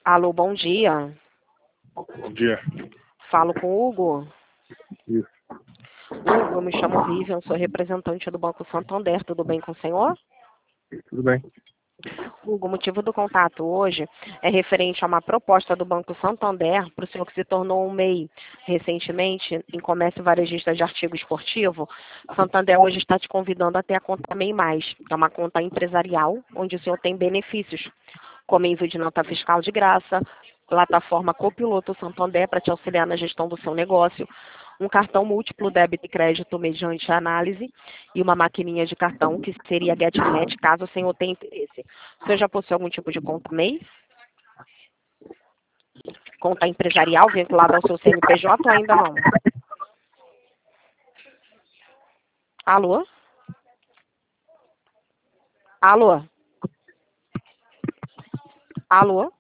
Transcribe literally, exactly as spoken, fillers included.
Alô, bom dia. Bom dia. Falo com o Hugo. Isso. Hugo, eu me chamo Vivian, sou representante do Banco Santander. Tudo bem com o senhor? Tudo bem? Hugo, o motivo do contato hoje é referente a uma proposta do Banco Santander para o senhor que se tornou um M E I recentemente em comércio varejista de artigo esportivo. Santander hoje está te convidando a ter a conta M E I Mais, que é uma conta empresarial, onde o senhor tem benefícios, como envio de nota fiscal de graça, plataforma Copiloto Santander para te auxiliar na gestão do seu negócio, um cartão múltiplo débito e crédito mediante análise e uma maquininha de cartão que seria GetNet, caso o senhor tenha interesse. O senhor já possui algum tipo de conta M E I? Conta empresarial vinculada ao seu C N P J ou ainda não? Alô? Alô? Alô?